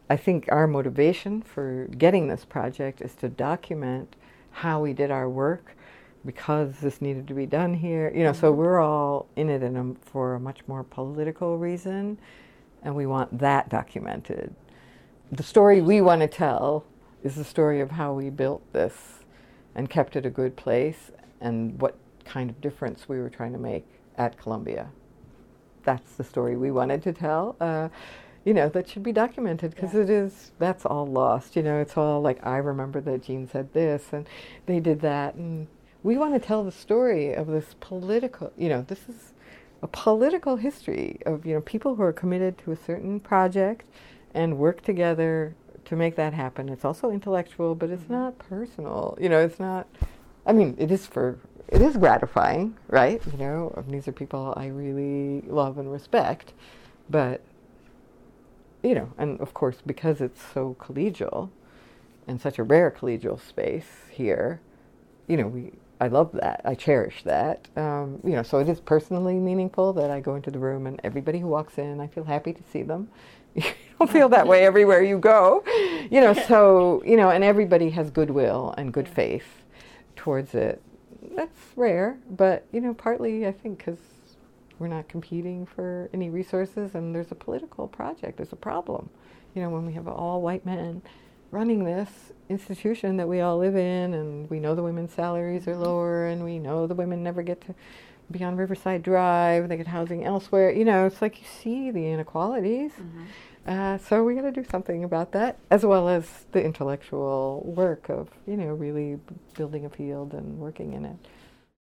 I think our motivation for getting this project is to document how we did our work because this needed to be done here. So we're all in it for a much more political reason, and we want that documented. The story we want to tell is the story of how we built this and kept it a good place and what kind of difference we were trying to make at Columbia. That's the story we wanted to tell. That should be documented because that's all lost. It's all like, I remember that Jean said this and they did that. And we want to tell the story of this political, this is a political history of, people who are committed to a certain project and work together to make that happen. It's also intellectual, but it's not personal. It's not, it is gratifying, right? These are people I really love and respect, but and of course, because it's so collegial and such a rare collegial space here, I love that. I cherish that. So it is personally meaningful that I go into the room and everybody who walks in, I feel happy to see them. You don't feel that way everywhere you go. And everybody has goodwill and good faith towards it. That's rare, but, partly I think because we're not competing for any resources, and there's a political project. There's a problem, when we have all white men running this institution that we all live in, and we know the women's salaries are lower, and we know the women never get to be on Riverside Drive. They get housing elsewhere. It's like you see the inequalities. So we got to do something about that, as well as the intellectual work of, really building a field and working in it.